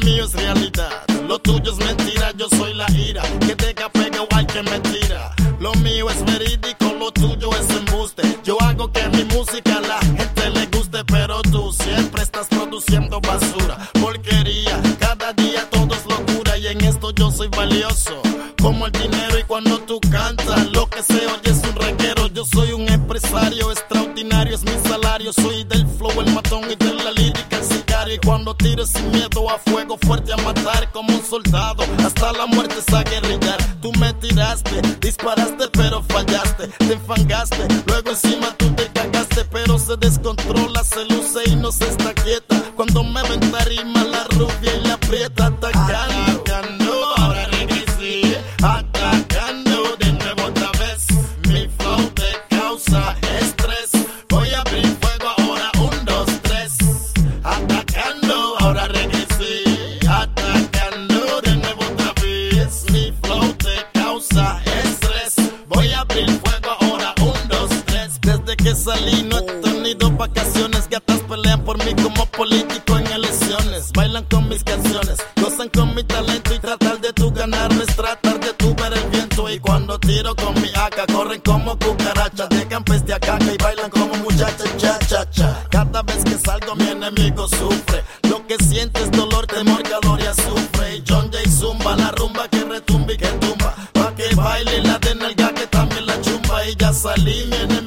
mío es realidad, lo tuyo es mentira, yo soy la ira que te pega igual que me tira. Lo mío es verídico, lo tuyo es embuste. Yo hago que mi música a la gente le guste, pero tú siempre estás produciendo basura, porquería, cada día todo es locura. Y en esto yo soy valioso como el dinero, y cuando tú cantas lo que se oye es un reguero. Yo soy un empresario extraordinario, es mi salario. Soy del flow el matón y de la lírica el sicario. Y cuando tiro sin miedo a fuego fuerte a matar como un soldado, hasta la muerte es a guerrillar. Tú me tiraste, disparaste pero fallaste, te enfangaste, luego encima tú te cagaste. Pero se descontrola, se luce y no se está quieta. Cuando me ven tarima la rubia y la aprieta, atacando, ahora regresé, atacando de nuevo otra vez. Mi flow te causa estrés, voy a abrir fuego ahora, 1, 2, 3. Atacando, ahora regresé, atacando de nuevo otra vez. Mi flow te causa estrés, voy a abrir fuego ahora, 1, 2, 3. Desde que salí no he tenido vacaciones, gatas pelean por mí como político en elecciones. Bailan con mis canciones, gozan con mi talento, y tratar de tú ganarme es tratar de tú ver el viento. Y cuando tiro con mi AK corren como cucarachas, dejan peste a caca y bailan como muchachas, cha cha cha. Cada vez que salgo mi enemigo sufre, lo que siente es dolor, temor, calor y azufre. Y John Jay zumba la rumba que retumba y que tumba, pa' que baile la de nalga que también la chumba. Y ya salí, mi enemigo